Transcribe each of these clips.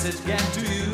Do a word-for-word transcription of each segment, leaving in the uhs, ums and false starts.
message get to you?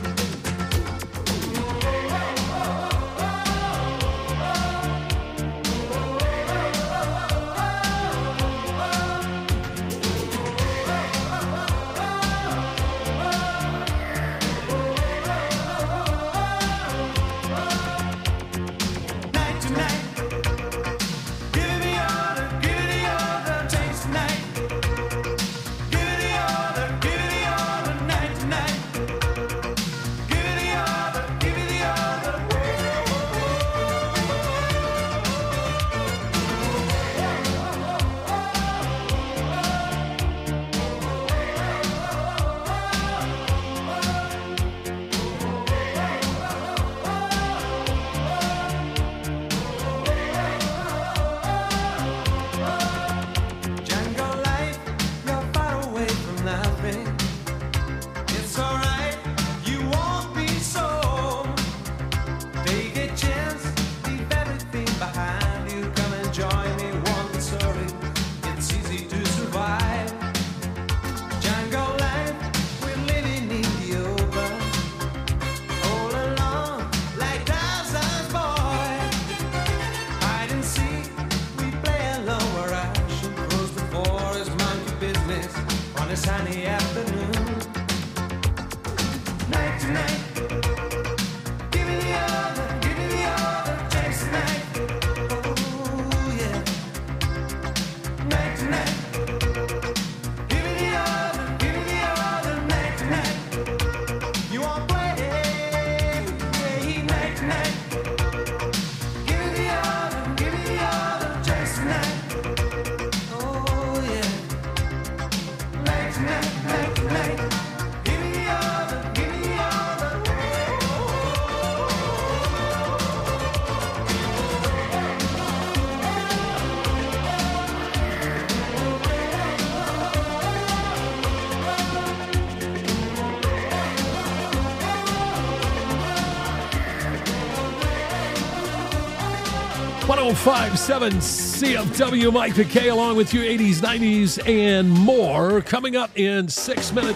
one oh five point seven C F W, Mike McKay, along with you, eighties, nineties, and more. Coming up in six minutes,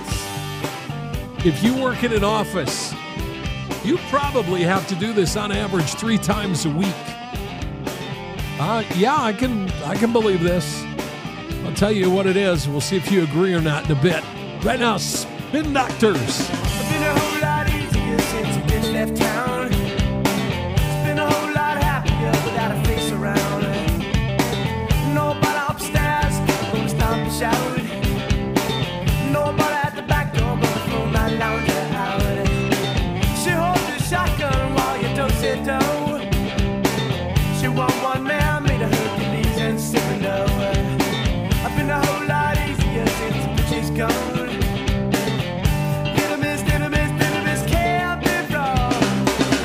if you work in an office, you probably have to do this on average three times a week. Uh, yeah, I can, I can believe this. I'll tell you what it is. We'll see if you agree or not in a bit. Right now, Spin Doctors. It's been a whole lot easier since you bitch left town. It's been a whole lot happier without a face around. Nobody upstairs gonna stomp and shout. Nobody at the back door gonna throw my lounge out. She holds the shotgun while you don't sit down. She want one man, made a Hercules and Cyrano. I've been a whole lot easier since the bitch is gone. Hit a miss, hit a miss, hit a miss, can't be wrong.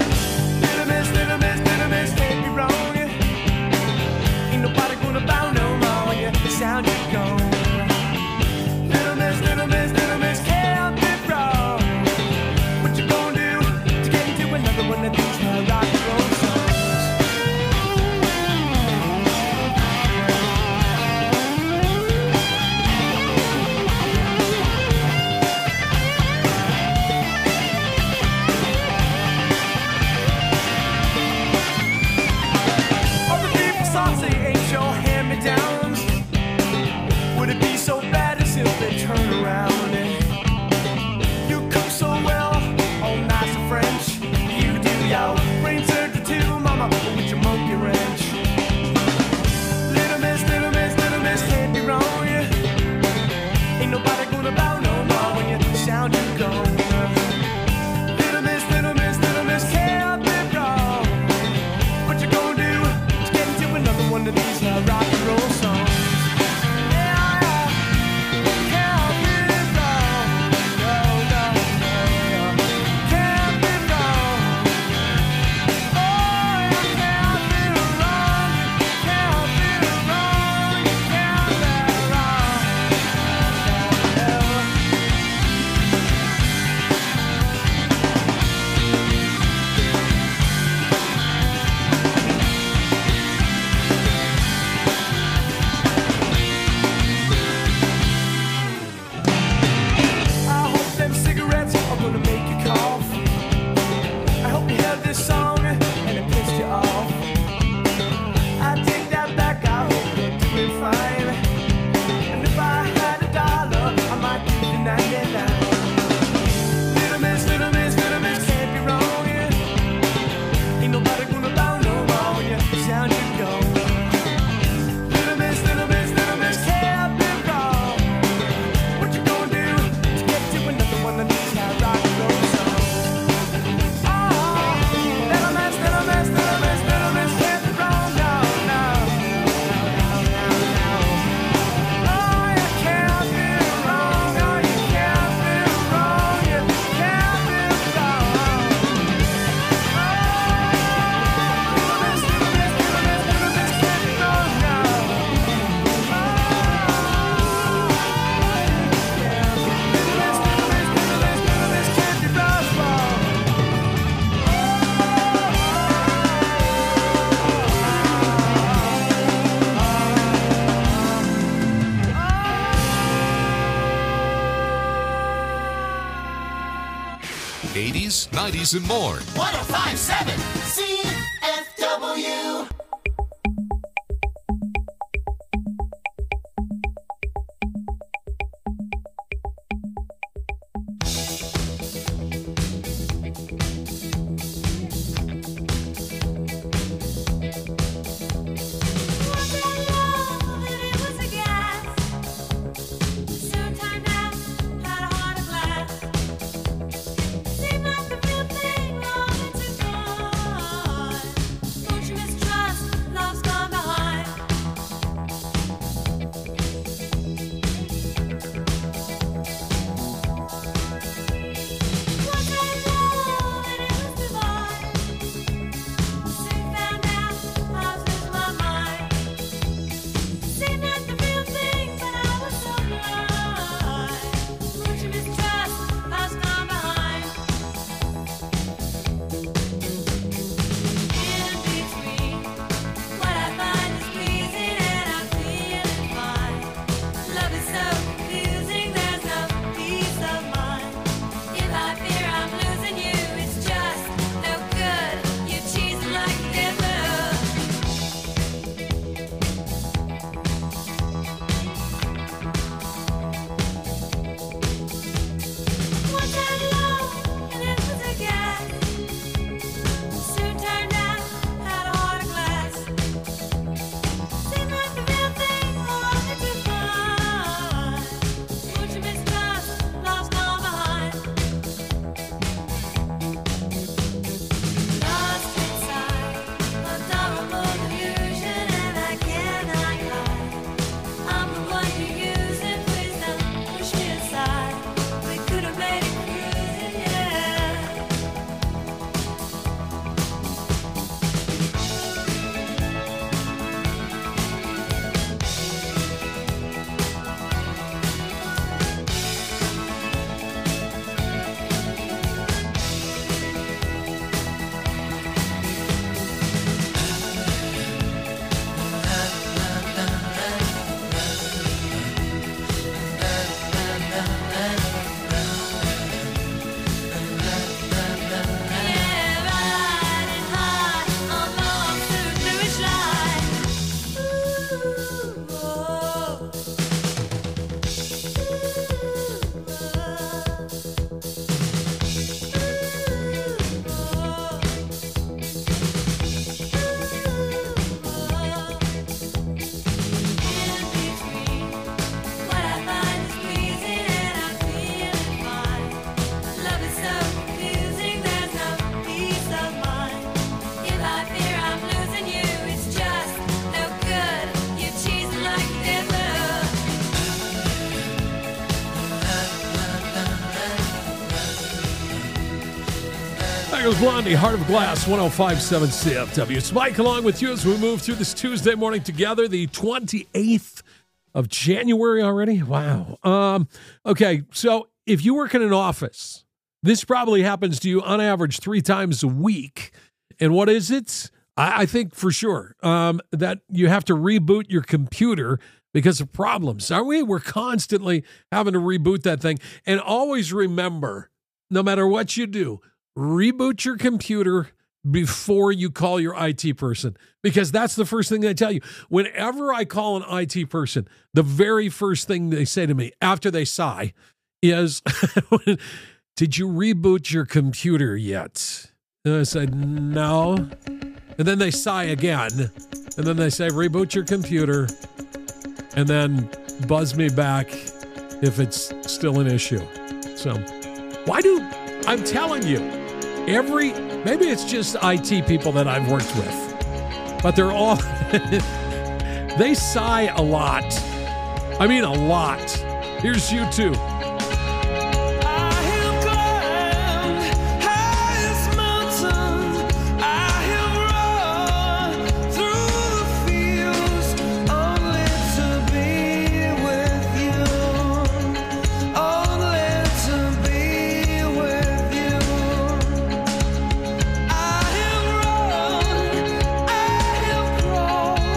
eighties, nineties, and more. one oh five point seven C F W. There goes Blondie, Heart of Glass, one oh five point seven C F W. It's Mike along with you as we move through this Tuesday morning together, the twenty-eighth of January already. Wow. Um, okay, so if you work in an office, this probably happens to you on average three times a week. And what is it? I, I think for sure um, that you have to reboot your computer because of problems, aren't we? We're constantly having to reboot that thing. And always remember, no matter what you do, reboot your computer before you call your I T person, because that's the first thing they tell you. Whenever I call an I T person, the very first thing they say to me after they sigh is, did you reboot your computer yet? And I said, no. And then they sigh again. And then they say, reboot your computer. And then buzz me back if it's still an issue. So why do, I'm telling you, every, maybe it's just I T people that I've worked with, but they're all, they sigh a lot. I mean, a lot. Here's you two.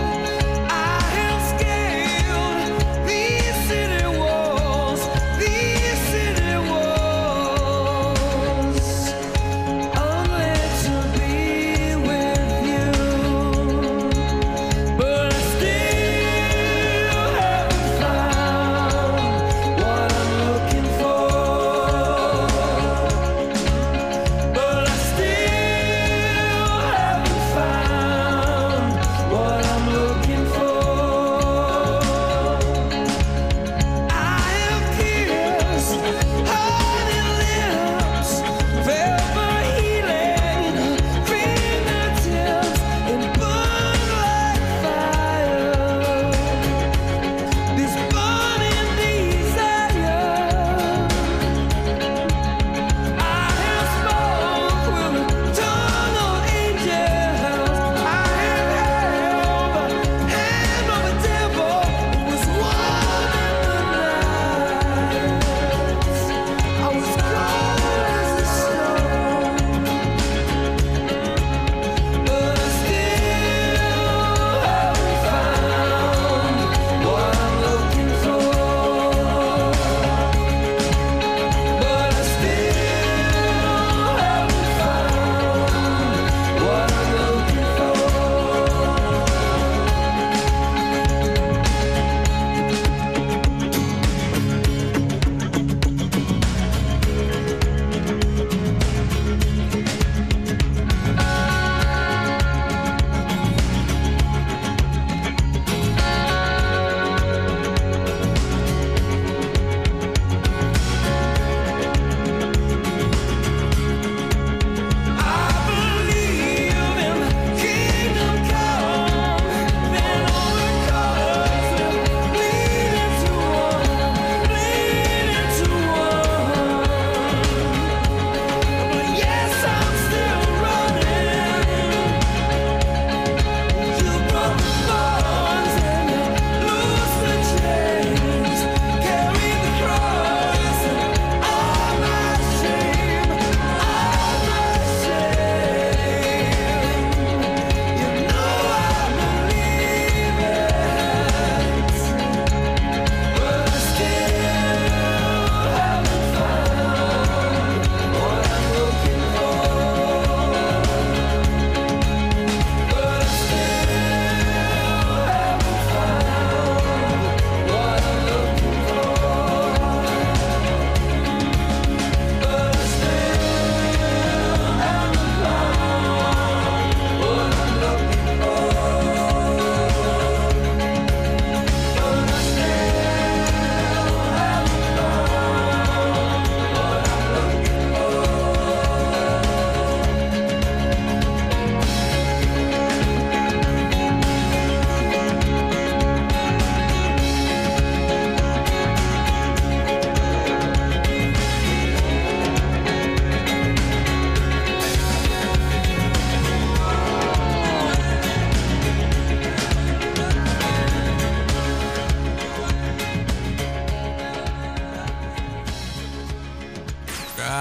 These city walls, these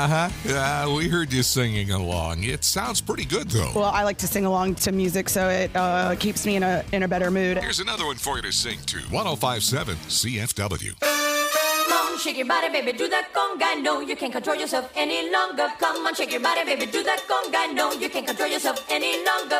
Uh-huh. Uh, we heard you singing along. It sounds pretty good, though. Well, I like to sing along to music, so it uh, keeps me in a in a better mood. Here's another one for you to sing to. one oh five point seven C F W. Come on, shake your body, baby, do that conga. No, you can't control yourself any longer. Come on, shake your body, baby, do that conga. No, you can't control yourself any longer.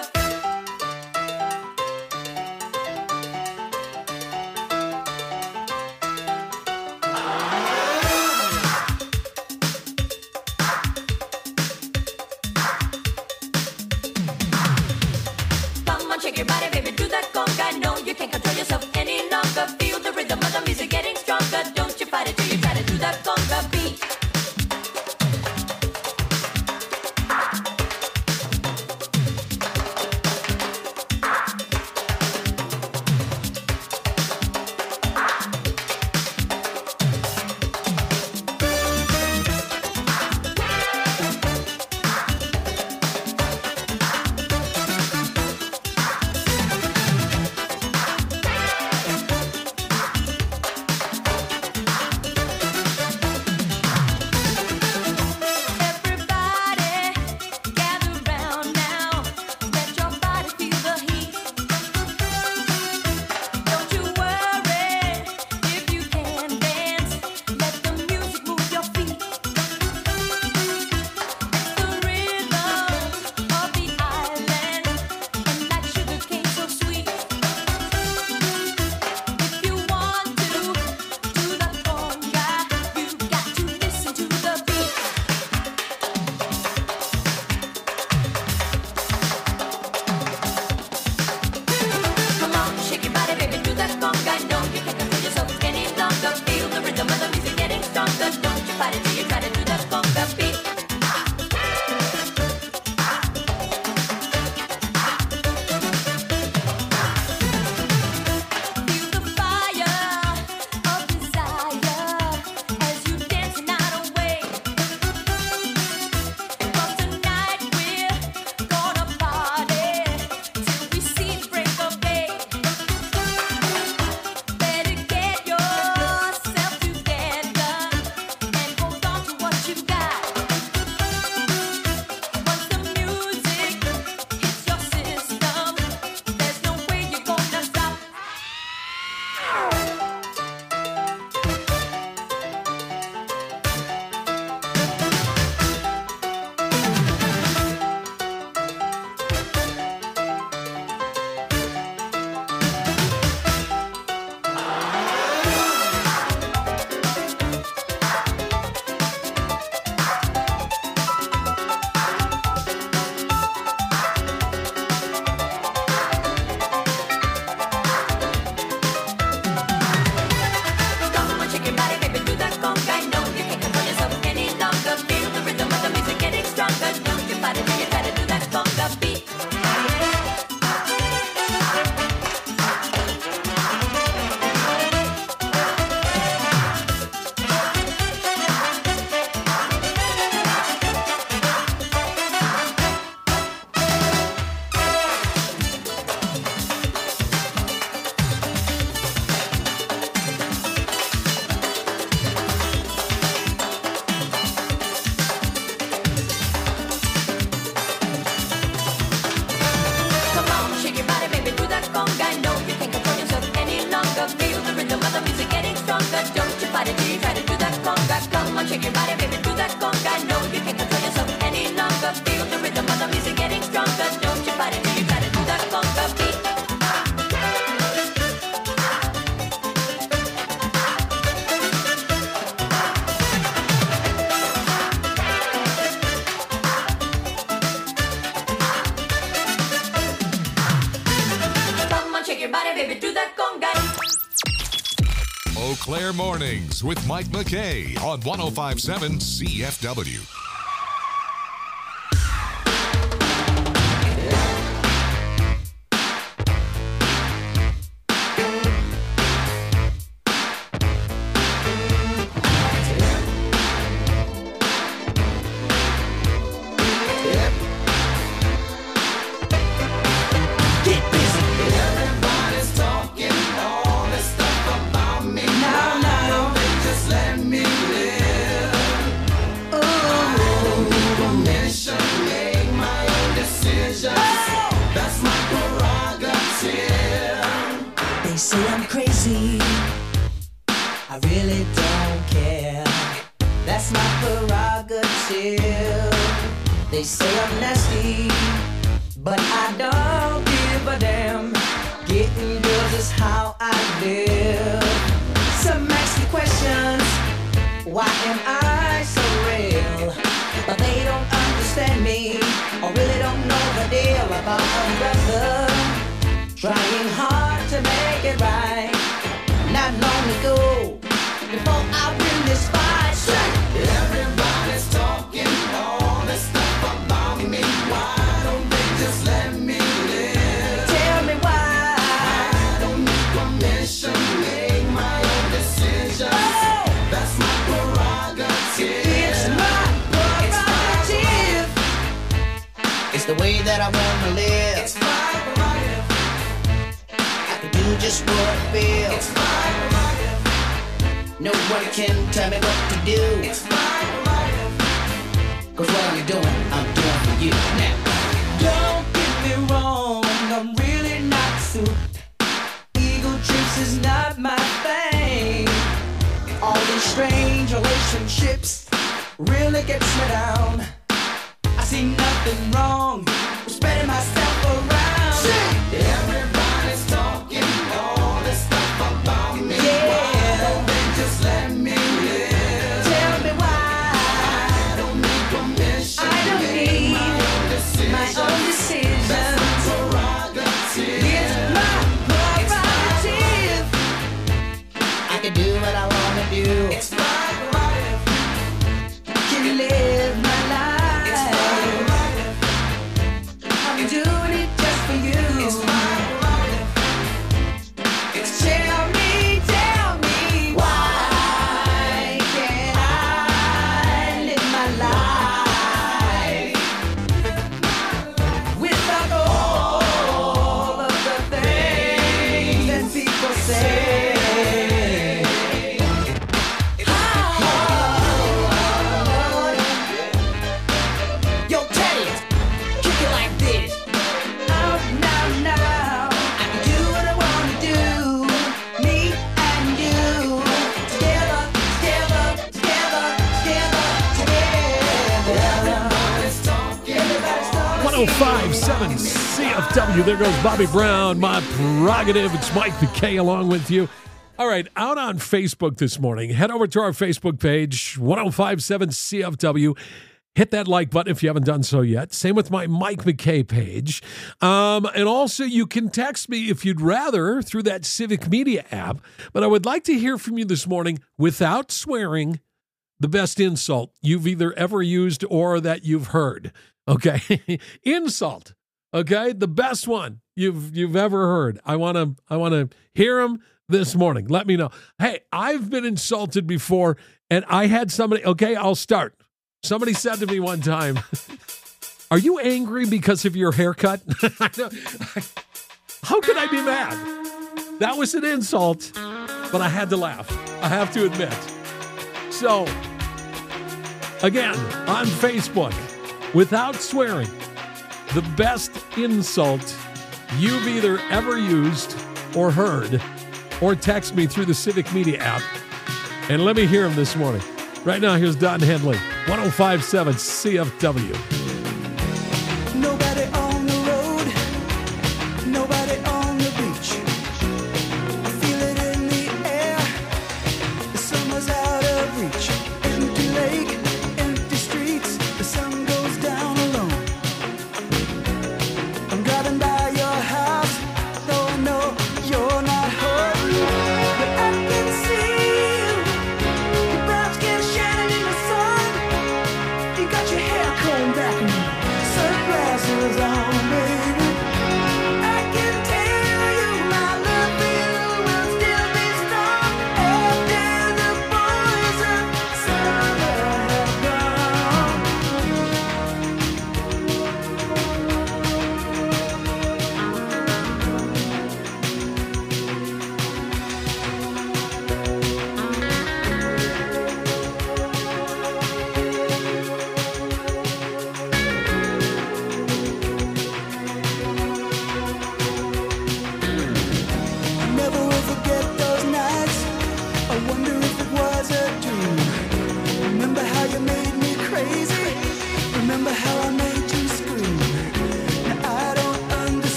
Come on, shake your body, baby, do that conga. No, you can't control yourself any longer. Feel the rhythm of the music getting stronger. Don't you fight it till you try to do that conga beat. Eau Claire Mornings with Mike McKay on one oh five point seven C F W. Now, now, just let me live. Oh. That's my prerogative. They say I'm nasty, but I don't give a damn. Getting girls is how I live. Some ask me questions, why am I so real? But they don't understand me, or really don't know the deal about a brother trying hard to make it right. Not long ago, before I win this fight, everybody's talking all this stuff about me. Why don't they just let me live? Tell me why. I don't need permission, make my own decisions. Oh, that's my prerogative. It's my prerogative. It's, it's the way that I wanna live. It's my prerogative. I can do just what I feel. It's my prerogative. Nobody can tell me what to do. It's my prerogative. Cause what I'm doing, I'm doing for you. Now, don't get me wrong, I'm really not suited. Ego trips is not my thing. All these strange relationships really gets me down. I see nothing wrong with spreading myself around. Shit. Everybody's talking all this stuff about me. Yeah. Why don't they just let me live? Tell me why. I don't need permission. I don't need my own decisions. My own decisions. That's my prerogative. It's my prerogative. I can do what I wanna do. It's my prerogative. Can live my life. It's my prerogative. I'm doing it just for you. It's my prerogative. It's tell me, tell me why can't I live my life without all of the things that people say? Yo, Teddy, kick it like this. Out now, now. I can do what I wanna do. Me and you. Together, together, together, together, together. Everybody's talking. Everybody's talking. one oh five point seven C F W. There goes Bobby Brown, my prerogative. It's Mike McKay along with you. All right, out on Facebook this morning. Head over to our Facebook page, one oh five point seven C F W. Hit that like button if you haven't done so yet. Same with my Mike McKay page. Um, and also, you can text me if you'd rather through that Civic Media app. But I would like to hear from you this morning without swearing the best insult you've either ever used or that you've heard. Okay? Insult. Okay? The best one you've you've ever heard. I want to I want to hear them this morning. Let me know. Hey, I've been insulted before, and I had somebody, okay, I'll start. Somebody said to me one time, are you angry because of your haircut? I know. How could I be mad? That was an insult, but I had to laugh. I have to admit. So, again, on Facebook, without swearing, the best insult you've either ever used or heard, or text me through the Civic Media app, and let me hear them this morning. Right now, here's Don Henley, one oh five point seven C F W. Nobody on the road, nobody on the beach. I feel it in the air, the summer's out of reach. Empty lake, empty streets, the sun goes down alone. I'm driving by your house, though I know you're not home. But I can see you, your brown skin shining in the sun. You got your hair combed back and sunglasses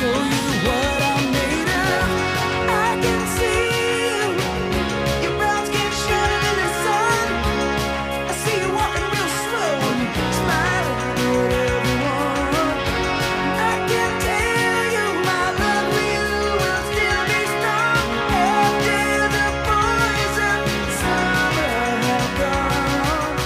show you what I'm made of. I can see you. Your brown skin shining in the sun. I see you walking real slow, smiling at everyone. I can tell you my love for you will still be strong after the boys of summer have gone.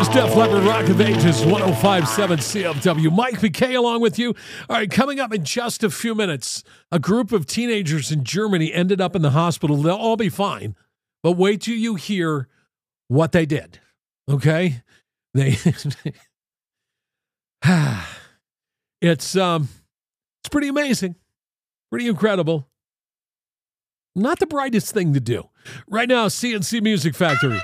was Def Leppard, Rock of Ages, one oh five point seven C F W. Mike McKay along with you. All right, coming up in just a few minutes, a group of teenagers in Germany ended up in the hospital. They'll all be fine, but wait till you hear what they did, okay? They, it's, um, it's pretty amazing, pretty incredible. Not the brightest thing to do. Right now, C N C Music Factory.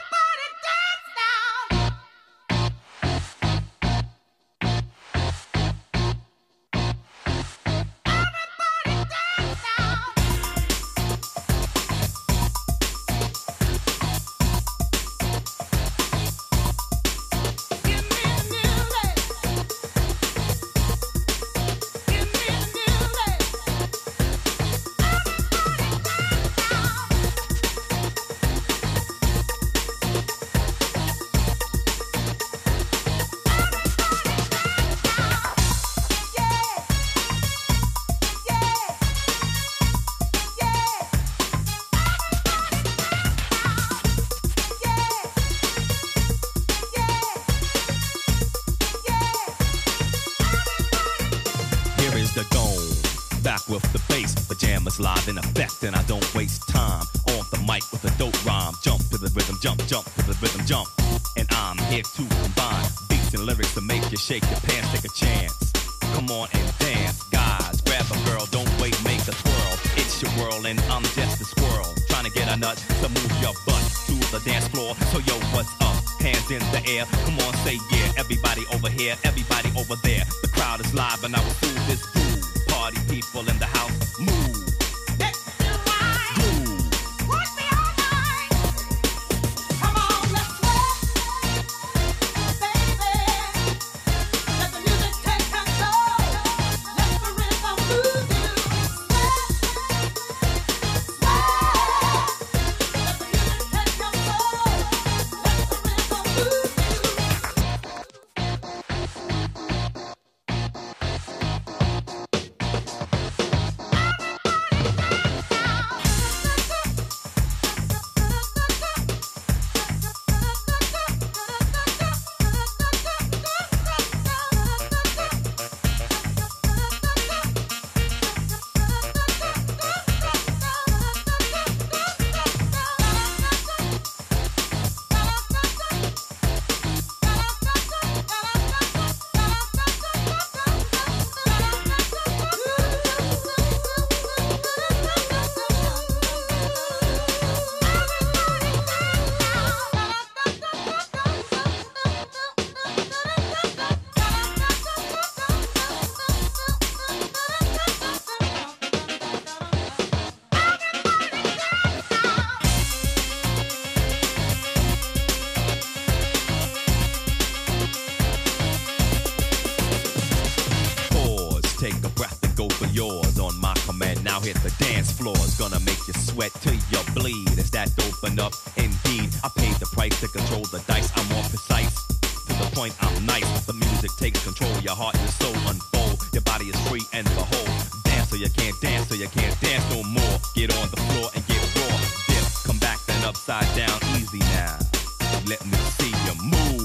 Live in effect, and I don't waste time on the mic with a dope rhyme. Jump to the rhythm, jump, jump to the rhythm, jump. And I'm here to combine beats and lyrics to make you shake your pants, take a chance. Come on and dance, guys. Grab a girl, don't wait, make a twirl. It's your world, and I'm just a squirrel trying to get a nut to move your butt to the dance floor. So yo, what's up? Hands in the air. Come on, say yeah. Everybody over here, everybody over there. The crowd is live, and I will do this groove. Party people in the house, move. Hit the dance floor, it's gonna make you sweat till you bleed. Is that open up? Indeed, I paid the price to control the dice. I'm more precise, to the point I'm nice. The music takes control, your heart and soul unfold. Your body is free and behold. Dance so you can't dance, so you can't dance no more. Get on the floor and get raw. Dip, come back then upside down, easy now. Let me see you move.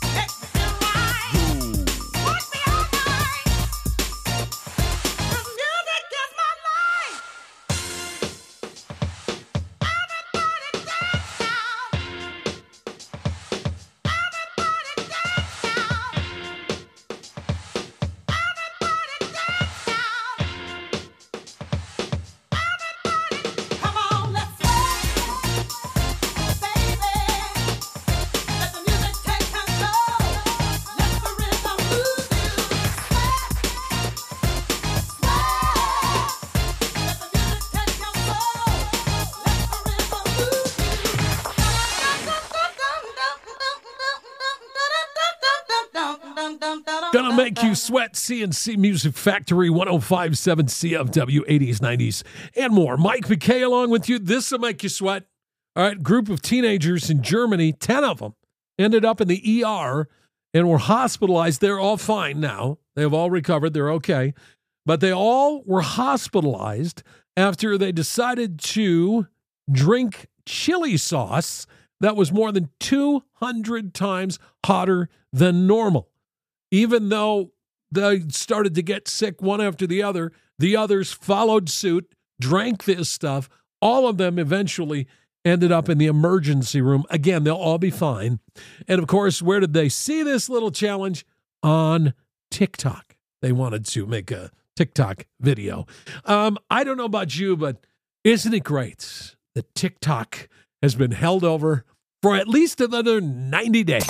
Gonna make you sweat. C N C Music Factory, one oh five point seven C F W, eighties, nineties, and more. Mike McKay along with you. This will make you sweat. All right, group of teenagers in Germany, ten of them, ended up in the E R and were hospitalized. They're all fine now. They've all recovered. They're okay. But they all were hospitalized after they decided to drink chili sauce that was more than two hundred times hotter than normal. Even though they started to get sick one after the other, the others followed suit, drank this stuff. All of them eventually ended up in the emergency room. Again, they'll all be fine. And of course, where did they see this little challenge? On TikTok. They wanted to make a TikTok video. Um, I don't know about you, but isn't it great that TikTok has been held over for at least another ninety days?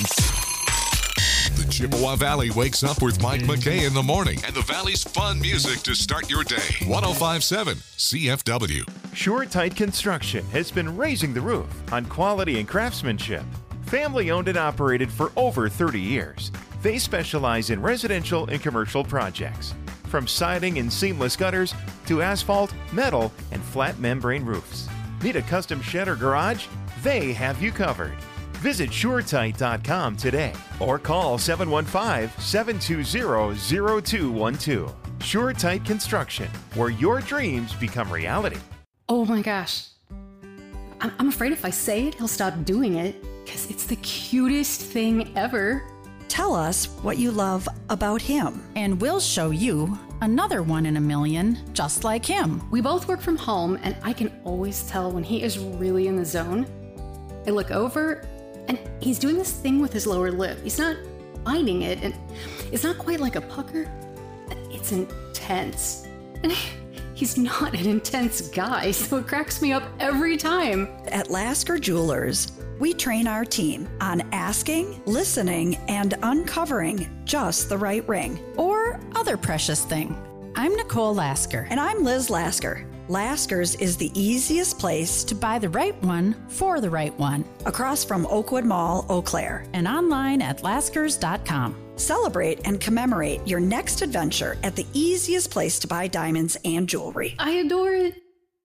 The Chippewa Valley wakes up with Mike McKay in the morning and the Valley's fun music to start your day. one oh five point seven C F W. Sure Tight Construction has been raising the roof on quality and craftsmanship. Family owned and operated for over thirty years. They specialize in residential and commercial projects, from siding and seamless gutters to asphalt, metal, and flat membrane roofs. Need a custom shed or garage? They have you covered. Visit sure tight dot com today or call seven one five, seven two zero, zero two one two. Sure Tight Construction, where your dreams become reality. Oh my gosh. I'm I'm afraid if I say it, he'll stop doing it because it's the cutest thing ever. Tell us what you love about him. And we'll show you another one in a million just like him. We both work from home, and I can always tell when he is really in the zone. I look over, and he's doing this thing with his lower lip. He's not biting it, and it's not quite like a pucker. It's intense. And he's not an intense guy, so it cracks me up every time. At Lasker Jewelers, we train our team on asking, listening, and uncovering just the right ring. Or other precious thing. I'm Nicole Lasker. And I'm Liz Lasker. Lasker's is the easiest place to buy the right one for the right one. Across from Oakwood Mall, Eau Claire. And online at laskers dot com. Celebrate and commemorate your next adventure at the easiest place to buy diamonds and jewelry. I adore it.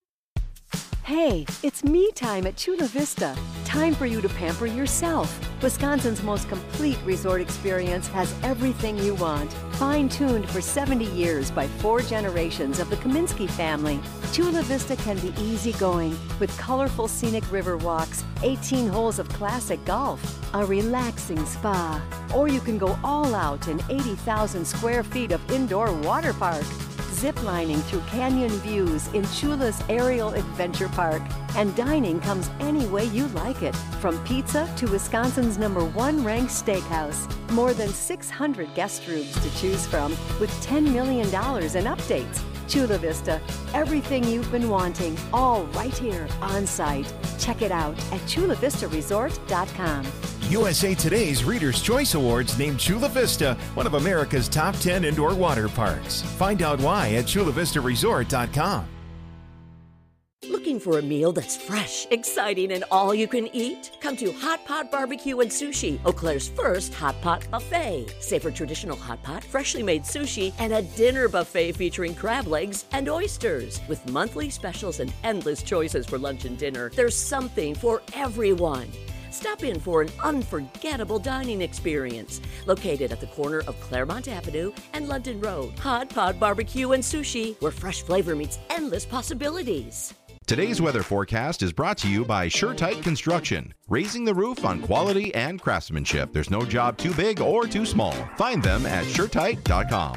Hey, it's me time at Chula Vista. Time for you to pamper yourself. Wisconsin's most complete resort experience has everything you want. Fine-tuned for seventy years by four generations of the Kaminsky family, Chula Vista can be easygoing with colorful scenic river walks, eighteen holes of classic golf, a relaxing spa, or you can go all out in eighty thousand square feet of indoor water park. Ziplining through canyon views in Chula's Aerial Adventure Park. And dining comes any way you like it, from pizza to Wisconsin's number one ranked steakhouse. More than six hundred guest rooms to choose from with ten million dollars in updates. Chula Vista, everything you've been wanting, all right here on site. Check it out at chula vista resort dot com. U S A Today's Reader's Choice Awards named Chula Vista one of America's top ten indoor water parks. Find out why at chula vista resort dot com. Looking for a meal that's fresh, exciting, and all you can eat? Come to Hot Pot Barbecue and Sushi, Eau Claire's first hot pot buffet. Savor traditional hot pot, freshly made sushi, and a dinner buffet featuring crab legs and oysters. With monthly specials and endless choices for lunch and dinner, there's something for everyone. Stop in for an unforgettable dining experience. Located at the corner of Claremont Avenue and London Road. Hot Pot Barbecue and Sushi, where fresh flavor meets endless possibilities. Today's weather forecast is brought to you by Sure Tight Construction, raising the roof on quality and craftsmanship. There's no job too big or too small. Find them at sure tight dot com.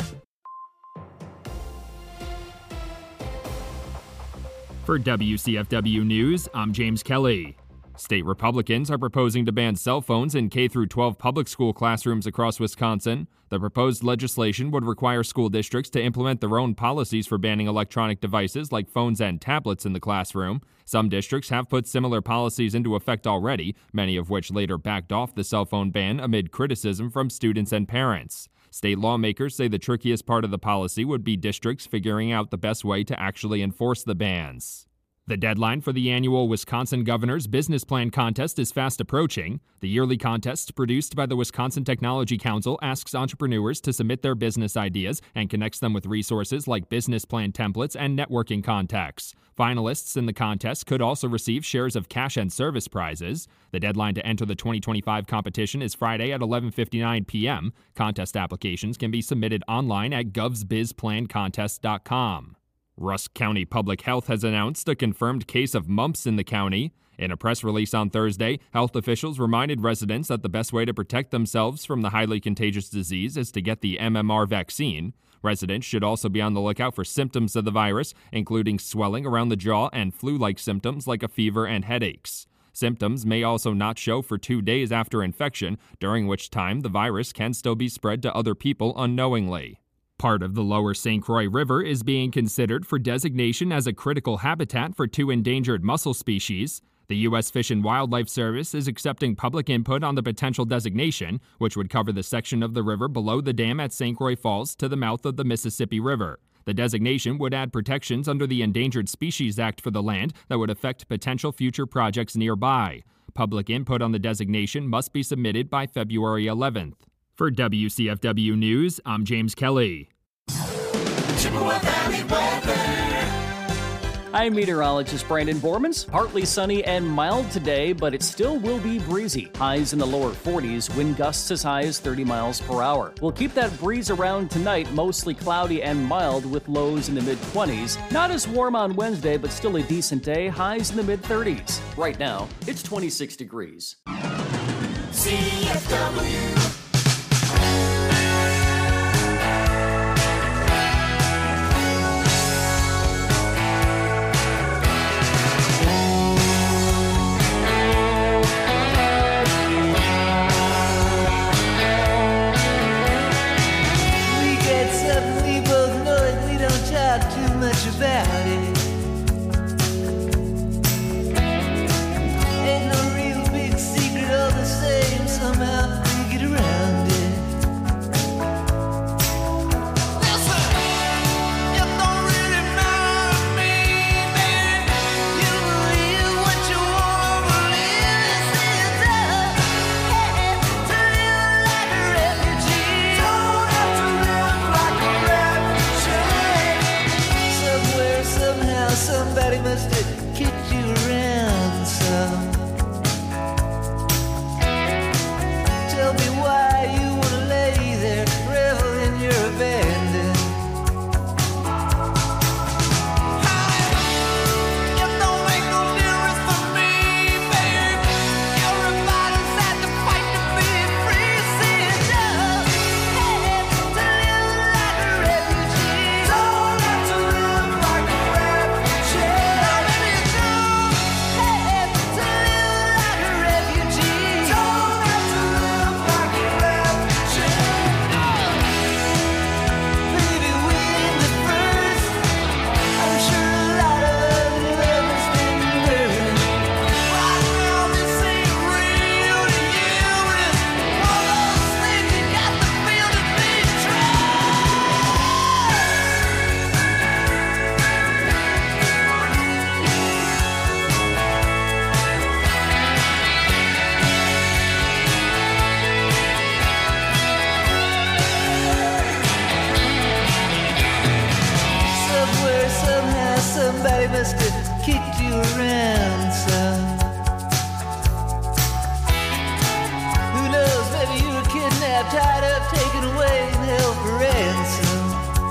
For W C F W News, I'm James Kelly. State Republicans are proposing to ban cell phones in K through twelve public school classrooms across Wisconsin. The proposed legislation would require school districts to implement their own policies for banning electronic devices like phones and tablets in the classroom. Some districts have put similar policies into effect already, many of which later backed off the cell phone ban amid criticism from students and parents. State lawmakers say the trickiest part of the policy would be districts figuring out the best way to actually enforce the bans. The deadline for the annual Wisconsin Governor's Business Plan Contest is fast approaching. The yearly contest, produced by the Wisconsin Technology Council, asks entrepreneurs to submit their business ideas and connects them with resources like business plan templates and networking contacts. Finalists in the contest could also receive shares of cash and service prizes. The deadline to enter the twenty twenty-five competition is Friday at eleven fifty-nine p.m. Contest applications can be submitted online at govs biz plan contest dot com. Rusk County Public Health has announced a confirmed case of mumps in the county. In a press release on Thursday, health officials reminded residents that the best way to protect themselves from the highly contagious disease is to get the M M R vaccine. Residents should also be on the lookout for symptoms of the virus, including swelling around the jaw and flu-like symptoms like a fever and headaches. Symptoms may also not show for two days after infection, during which time the virus can still be spread to other people unknowingly. Part of the lower Saint Croix River is being considered for designation as a critical habitat for two endangered mussel species. The U S Fish and Wildlife Service is accepting public input on the potential designation, which would cover the section of the river below the dam at Saint Croix Falls to the mouth of the Mississippi River. The designation would add protections under the Endangered Species Act for the land that would affect potential future projects nearby. Public input on the designation must be submitted by February eleventh. For W C F W News, I'm James Kelly. Chippewa Valley weather. I'm meteorologist Brandon Bormans. Partly sunny and mild today, but it still will be breezy. Highs in the lower forties, wind gusts as high as thirty miles per hour. We'll keep that breeze around tonight, mostly cloudy and mild with lows in the mid-twenties. Not as warm on Wednesday, but still a decent day, highs in the mid-thirties. Right now, it's twenty-six degrees. C F W. About it. Ain't no real big secret, all the same, somehow we get around it. Listen, it don't really matter to me, baby. You believe what you want to believe. This is up, hey, to live like a refugee. Don't have to live like a refugee. Somewhere, somehow, somebody must have kicked you around some. Tell me why you wanna lay there, revel in your abandon. It don't make no difference for me, babe. Everybody's had to fight to be free. See it does, hey, to live like a refugee. Don't have to live like a refugee. Now maybe you do, hey, to live like a refugee. Don't have to live like a refugee. Baby, we ain't the first. I'm sure a lot of love has been burned. Right now, this ain't real to you. It's one of those things you got to feel to be true. Somewhere, somehow, somebody must have kicked you around some. Who knows, maybe you were kidnapped, tied up, taken away, and held for ransom.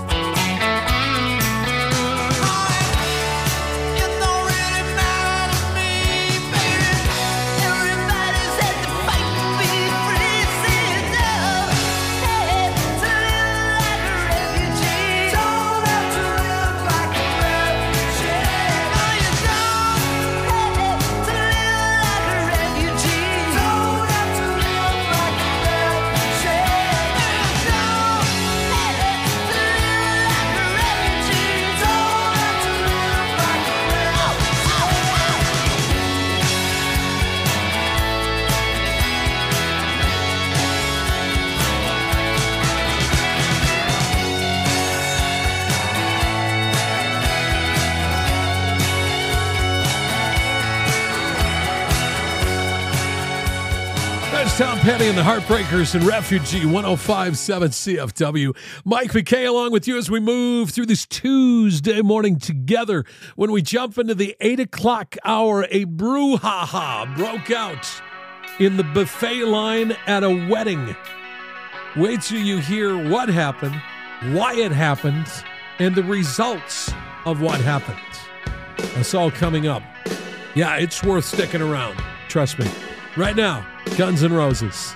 It don't really matter to me, baby. Everybody's had to fight to be free. See it does, hey, to live like a refugee. Don't have to live like a refugee. No, you don't, hey, to live like a refugee. Don't have to live like a refugee. No, you don't, hey, to live like a refugee. Don't have to live like a That's Tom Petty and the Heartbreakers and Refugee, one oh five point seven C F W. Mike McKay along with you as we move through this Tuesday morning together. When we jump into the eight o'clock hour, a brouhaha broke out in the buffet line at a wedding. Wait till you hear what happened, why it happened, and the results of what happened. That's all coming up Yeah, it's worth sticking around. Trust me. Right now, Guns N' Roses.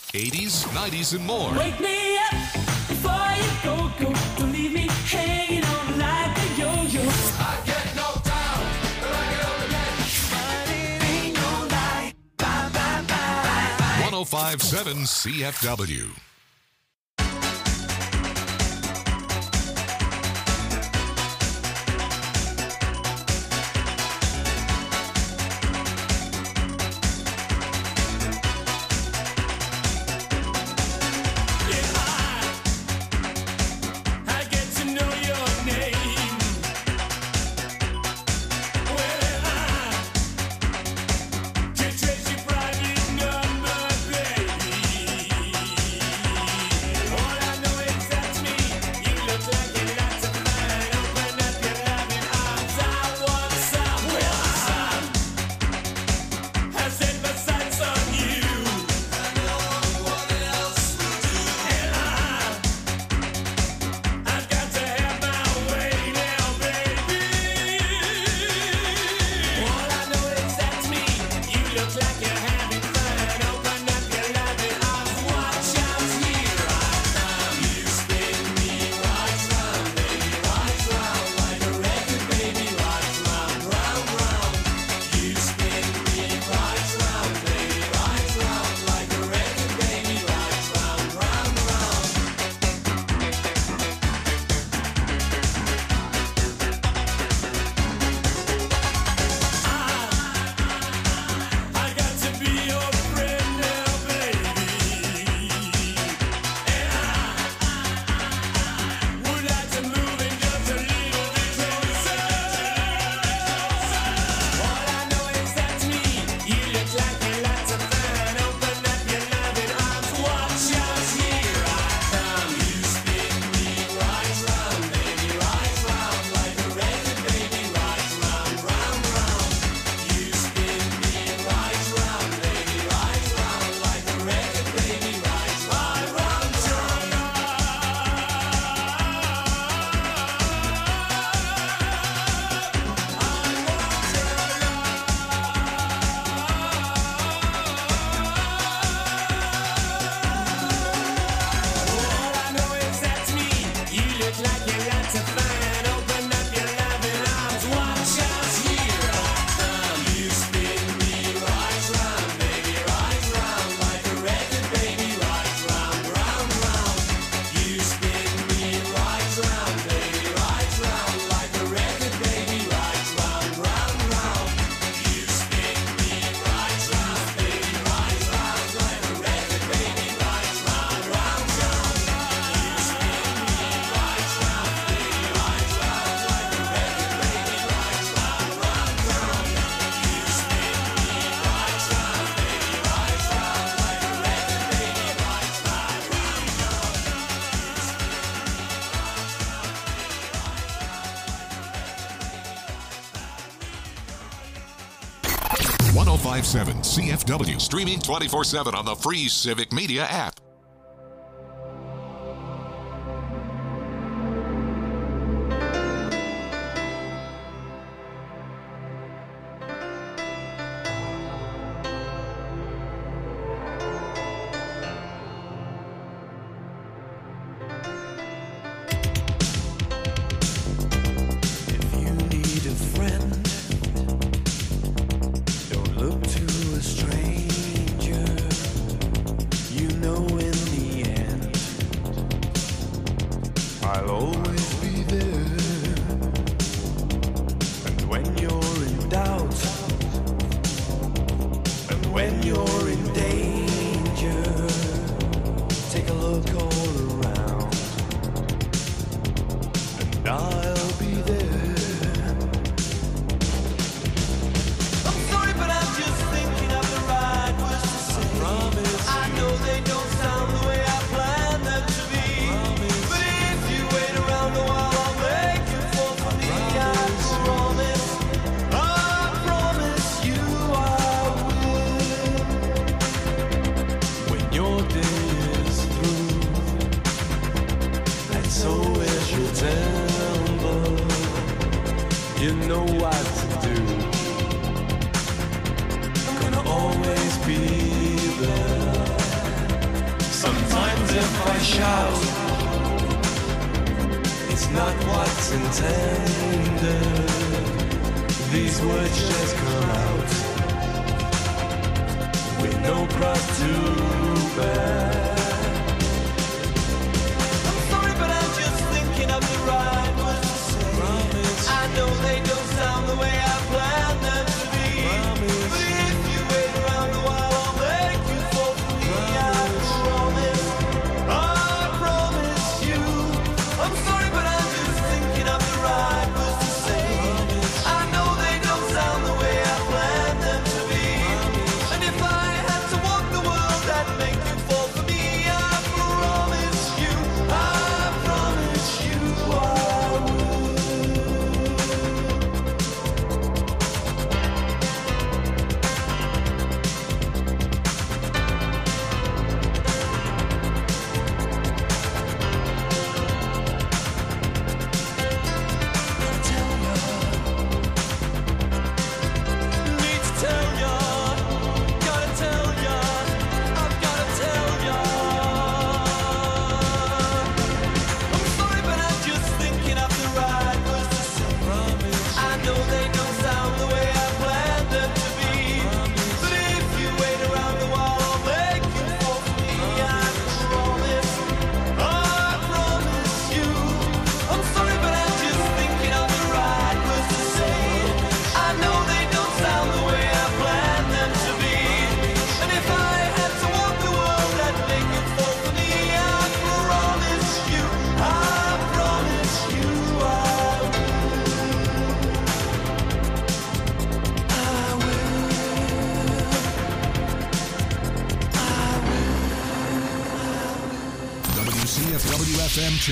eighties, nineties, and more. Wake me up before you go, go. Don't leave me hanging on like a yo-yo. I get knocked down, but I get up again. But it ain't no lie. Bye, bye, bye. one oh five point seven C F W. one oh five point seven C F W, streaming twenty-four seven on the free Civic Media app. if I shout, it's not what's intended. These words just come out with no cross to bear. I'm sorry, but I'm just thinking of the right words to say. Promise. I know they don't sound the way I planned them to be. Promise. But if you wait around a while, I'll make you fall for me. Promise. I promise, I promise you. I'm sorry, but I'm just thinking of the right words to say. Promise. I know they don't sound the way I planned them to be. Promise. And if I had to walk the world, I'd make you fall for me. I promise you, I promise you I will. Need to tell ya, gotta tell ya, I've gotta tell ya. I'm sorry, but I'm just thinking of the right words to say. Promise. I know they don't sound the way I planned them to be. Promise. But if you wait around a while, I'll make you fall for me. I promise, I promise you. I'm sorry, but I'm just thinking of the right words to say. I know they don't sound the way I planned them to be. And if I had to walk the world, I'd make it fall for me. I promise you, I promise you I W C F W F M